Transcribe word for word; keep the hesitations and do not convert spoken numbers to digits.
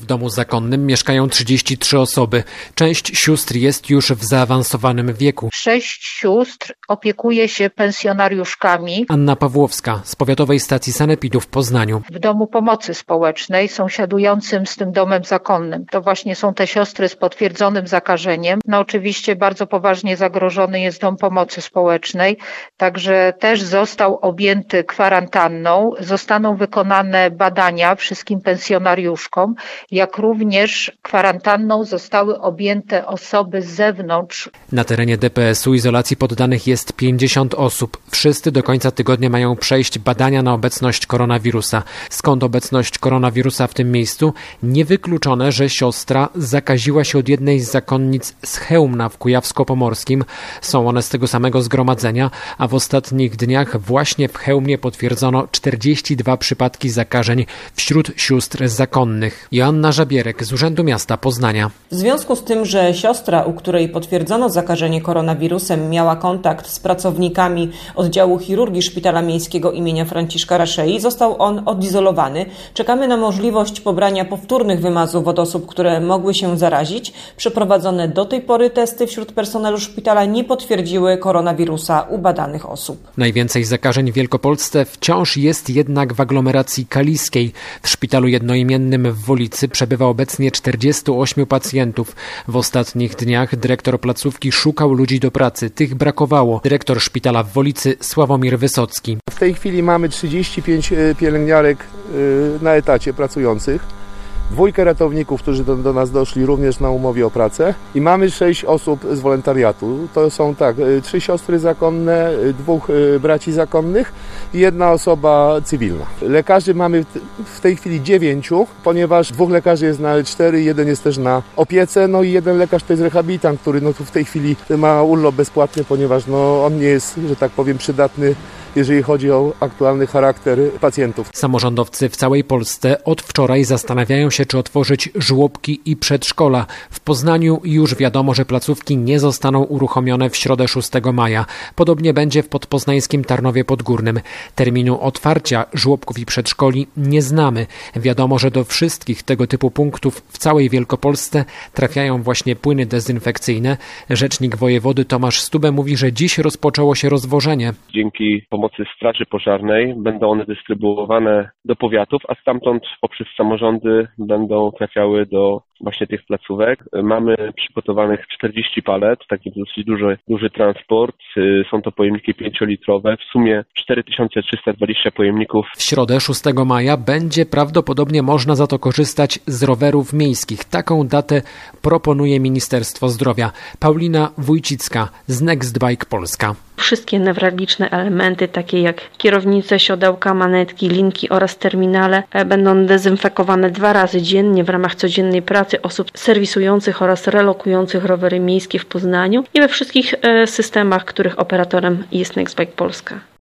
W domu zakonnym mieszkają trzydzieści trzy osoby. Część sióstr jest już w zaawansowanym wieku. Sześć sióstr opiekuje się pensjonariuszkami. Anna Pawłowska z Powiatowej Stacji Sanepidu w Poznaniu. W domu pomocy społecznej sąsiadującym z tym domem zakonnym. To właśnie są te siostry z potwierdzonym zakażeniem. No oczywiście bardzo poważnie zagrożony jest dom pomocy społecznej, także też został objęty kwarantanną. Zostaną wykonane badania wszystkim pensjonariuszkom, jak również kwarantanną zostały objęte osoby z zewnątrz. Na terenie D P S u izolacji poddanych jest pięćdziesiąt osób. Wszyscy do końca tygodnia mają przejść badania na obecność koronawirusa. Skąd obecność koronawirusa w tym miejscu? Niewykluczone, że siostra zakaziła się od jednej z zakonnic z Chełmna w Kujawsko-Pomorskim. Są one z tego samego zgromadzenia, a w ostatnich dniach właśnie w Chełmie potwierdzono czterdzieści dwa przypadki zakażeń wśród sióstr zakonnych. Joanna Żabierek z Urzędu Miasta Poznania. W związku z tym, że siostra, u której potwierdzono zakażenie koronawirusem, miała kontakt z pracownikami oddziału chirurgii Szpitala Miejskiego imienia Franciszka Raszei, został on odizolowany. Czekamy na możliwość pobrania powtórnych wymazów od osób, które mogły się zarazić. Przeprowadzone do tej pory testy wśród personelu szpitala nie potwierdziły koronawirusa u badanych osób. Najwięcej zakażeń w Wielkopolsce wciąż jest jednak w aglomeracji kaliskiej. W szpitalu jednoimiennym w Wolicy przebywa obecnie czterdziestu ośmiu pacjentów. W ostatnich dniach dyrektor placówki szukał ludzi do pracy. Tych brakowało. Dyrektor szpitala w Wolicy Sławomir Wysocki. W tej chwili mamy trzydzieści pięć pielęgniarek na etacie pracujących. Dwójkę ratowników, którzy do, do nas doszli również na umowie o pracę i mamy sześć osób z wolontariatu. To są tak, trzy siostry zakonne, dwóch braci zakonnych i jedna osoba cywilna. Lekarzy mamy w tej chwili dziewięciu, ponieważ dwóch lekarzy jest na L cztery, jeden jest też na opiece, no i jeden lekarz to jest rehabilitant, który no tu w tej chwili ma urlop bezpłatny, ponieważ no on nie jest, że tak powiem, przydatny, jeżeli chodzi o aktualny charakter pacjentów. Samorządowcy w całej Polsce od wczoraj zastanawiają się, czy otworzyć żłobki i przedszkola. W Poznaniu już wiadomo, że placówki nie zostaną uruchomione w środę szóstego maja. Podobnie będzie w podpoznańskim Tarnowie Podgórnym. Terminu otwarcia żłobków i przedszkoli nie znamy. Wiadomo, że do wszystkich tego typu punktów w całej Wielkopolsce trafiają właśnie płyny dezynfekcyjne. Rzecznik wojewody Tomasz Stube mówi, że dziś rozpoczęło się rozwożenie. Dzięki pomocy Straży Pożarnej będą one dystrybuowane do powiatów, a stamtąd poprzez samorządy będą trafiały do właśnie tych placówek. Mamy przygotowanych czterdzieści palet, taki dosyć duży, duży transport. Są to pojemniki pięciolitrowe, w sumie cztery tysiące trzysta dwadzieścia pojemników. W środę szóstego maja będzie prawdopodobnie można za to korzystać z rowerów miejskich. Taką datę proponuje Ministerstwo Zdrowia. Paulina Wójcicka z Next Bike Polska. Wszystkie newralgiczne elementy, takie jak kierownice, siodełka, manetki, linki oraz terminale, będą dezynfekowane dwa razy dziennie w ramach codziennej pracy osób serwisujących oraz relokujących rowery miejskie w Poznaniu i we wszystkich systemach, których operatorem jest Next Bike Polska.